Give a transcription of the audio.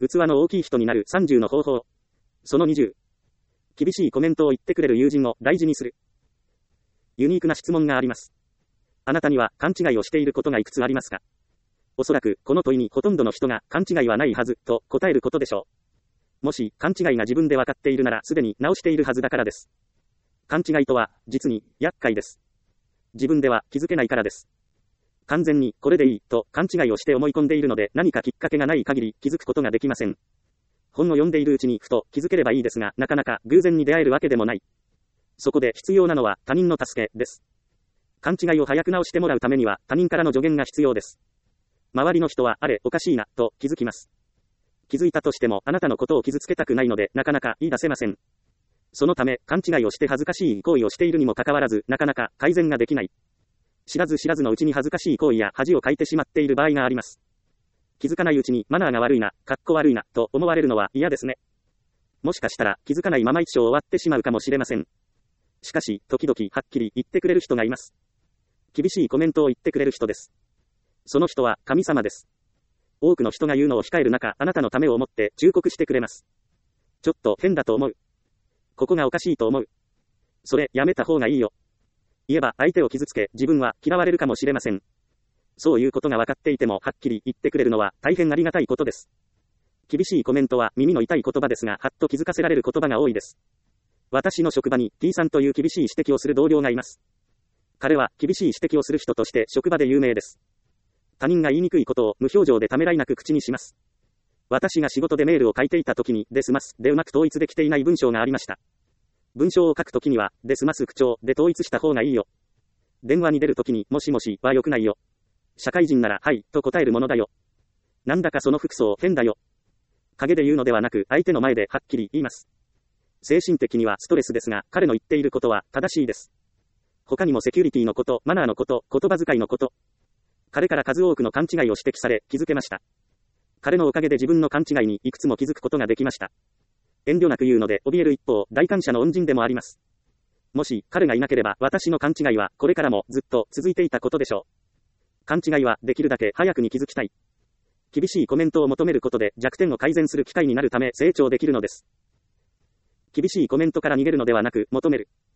器の大きい人になる30の方法。その20。厳しいコメントを言ってくれる友人を大事にする。ユニークな質問があります。あなたには勘違いをしていることがいくつありますか？おそらくこの問いにほとんどの人が勘違いはないはずと答えることでしょう。もし勘違いが自分で分かっているならすでに直しているはずだからです。勘違いとは実に厄介です。自分では気づけないからです。完全にこれでいいと勘違いをして思い込んでいるので何かきっかけがない限り気づくことができません。本を読んでいるうちにふと気づければいいですがなかなか偶然に出会えるわけでもない。そこで必要なのは他人の助けです。勘違いを早く直してもらうためには他人からの助言が必要です。周りの人はあれおかしいなと気づきます。気づいたとしてもあなたのことを傷つけたくないのでなかなか言い出せません。そのため勘違いをして恥ずかしい行為をしているにもかかわらずなかなか改善ができない。知らず知らずのうちに恥ずかしい行為や恥をかいてしまっている場合があります。気づかないうちにマナーが悪いな、かっこ悪いなと思われるのは嫌ですね。もしかしたら気づかないまま一生終わってしまうかもしれません。しかし時々はっきり言ってくれる人がいます。厳しいコメントを言ってくれる人です。その人は神様です。多くの人が言うのを控える中、あなたのためを思って忠告してくれます。ちょっと変だと思う。ここがおかしいと思う。それやめた方がいいよ。言えば相手を傷つけ自分は嫌われるかもしれません。そういうことが分かっていてもはっきり言ってくれるのは大変ありがたいことです。厳しいコメントは耳の痛い言葉ですがはっと気づかせられる言葉が多いです。私の職場に T さんという厳しい指摘をする同僚がいます。彼は厳しい指摘をする人として職場で有名です。他人が言いにくいことを無表情でためらいなく口にします。私が仕事でメールを書いていた時にですますでうまく統一できていない文章がありました。文章を書くときにはですます口調で統一した方がいいよ。電話に出るときにもしもしは良くないよ。社会人ならはいと答えるものだよ。なんだかその服装変だよ。陰で言うのではなく相手の前ではっきり言います。精神的にはストレスですが彼の言っていることは正しいです。他にもセキュリティのこと、マナーのこと、言葉遣いのこと。彼から数多くの勘違いを指摘され気づけました。彼のおかげで自分の勘違いにいくつも気づくことができました。遠慮なく言うので怯える一方、大感謝の恩人でもあります。もし彼がいなければ私の勘違いはこれからもずっと続いていたことでしょう。勘違いはできるだけ早くに気づきたい。厳しいコメントを求めることで弱点を改善する機会になるため成長できるのです。厳しいコメントから逃げるのではなく求める。